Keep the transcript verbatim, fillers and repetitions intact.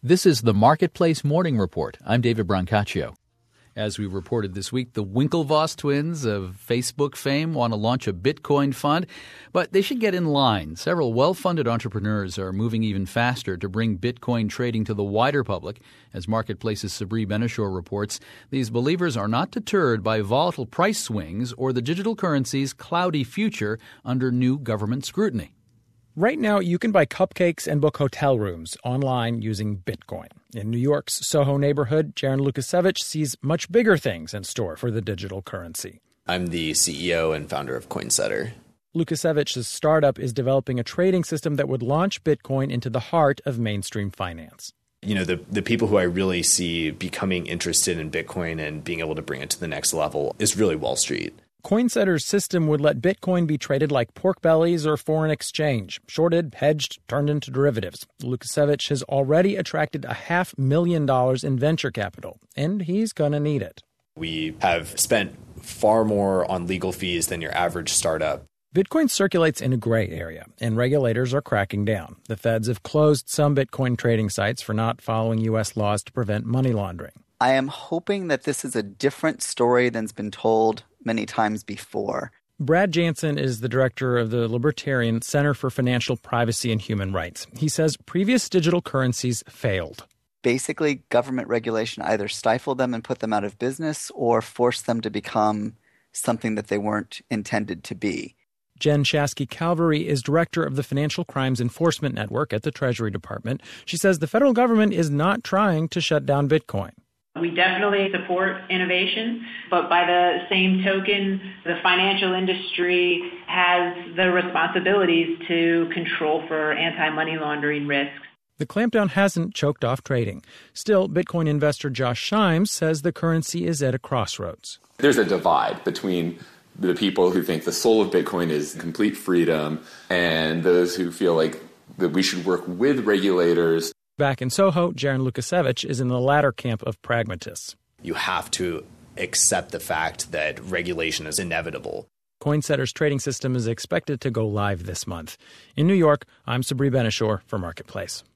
This is the Marketplace Morning Report. I'm David Brancaccio. As we reported this week, the Winklevoss twins of Facebook fame want to launch a Bitcoin fund, but they should get in line. Several well-funded entrepreneurs are moving even faster to bring Bitcoin trading to the wider public. As Marketplace's Sabri Benishore reports, these believers are not deterred by volatile price swings or the digital currency's cloudy future under new government scrutiny. Right now, you can buy cupcakes and book hotel rooms online using Bitcoin. In New York's Soho neighborhood, Jaron Lukasiewicz sees much bigger things in store for the digital currency. I'm the C E O and founder of Coinsetter. Lukasiewicz's startup is developing a trading system that would launch Bitcoin into the heart of mainstream finance. You know, the, the people who I really see becoming interested in Bitcoin and being able to bring it to the next level is really Wall Street. Coinsetter's system would let Bitcoin be traded like pork bellies or foreign exchange, shorted, hedged, turned into derivatives. Lukasiewicz has already attracted a half million dollars in venture capital, and he's going to need it. We have spent far more on legal fees than your average startup. Bitcoin circulates in a gray area, and regulators are cracking down. The feds have closed some Bitcoin trading sites for not following U S laws to prevent money laundering. I am hoping that this is a different story than's been told many times before. Brad Jansen is the director of the Libertarian Center for Financial Privacy and Human Rights. He says previous digital currencies failed. Basically, government regulation either stifled them and put them out of business or forced them to become something that they weren't intended to be. Jen Shasky-Calvary is director of the Financial Crimes Enforcement Network at the Treasury Department. She says the federal government is not trying to shut down Bitcoin. We definitely support innovation, but by the same token, the financial industry has the responsibilities to control for anti-money laundering risks. The clampdown hasn't choked off trading. Still, Bitcoin investor Josh Shimes says the currency is at a crossroads. There's a divide between the people who think the soul of Bitcoin is complete freedom and those who feel like that we should work with regulators. Back in Soho, Jaron Lukasiewicz is in the latter camp of pragmatists. You have to accept the fact that regulation is inevitable. Coinsetter's trading system is expected to go live this month. In New York, I'm Sabri Benishore for Marketplace.